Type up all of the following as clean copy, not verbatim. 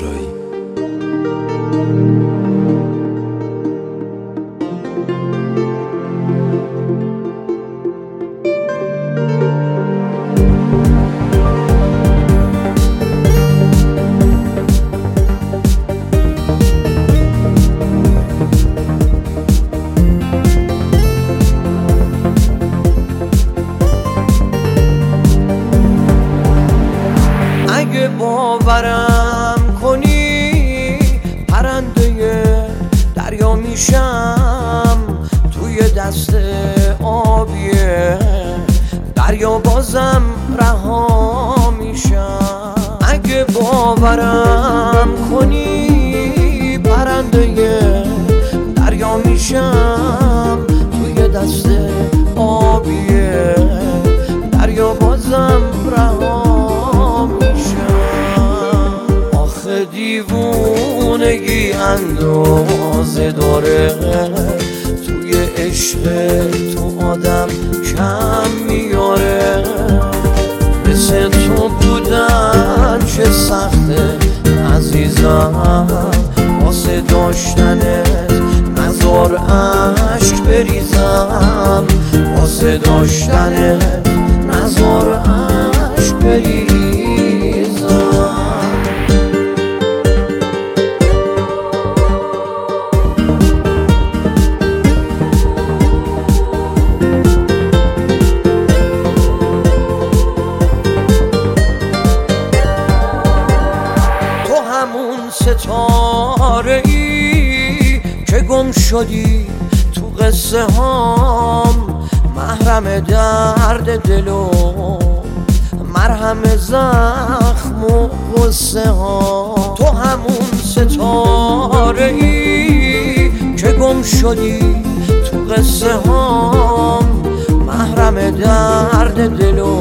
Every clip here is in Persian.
صحرایی. اگه باورم کنی پرنده دریا میشم، توی دست آبیه دریا بازم رها میشم. اگه باورم کنی پرنده دریا میشم، توی دست آبیه دریا بازم رها میشم. آخه دیوونگی اندازه داره، توی عشق تو آدم کم میاره. مثل تو بودن چه سخته عزیزم، واسه داشتنت نزار عشق بریزم، واسه داشتنت نزار عشق بریزم. تو همون ستاره ای که گم شدی تو قصه هام، محرم درد دل و مرهم زخم و غصه ها. تو همون ستاره ای که گم شدی تو قصه هام، محرم درد دل و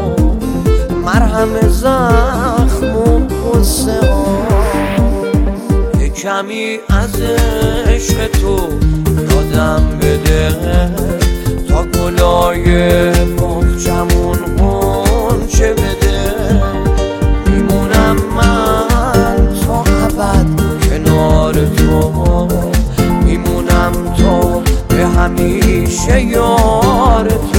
مرهم زخم و غصه ها. یه کمی از عشق تو یادم بده، تا گلای باغچمون غنچه بده. میمونم من تا ابد کنار تو، میمونم تا به همیشه یار تو.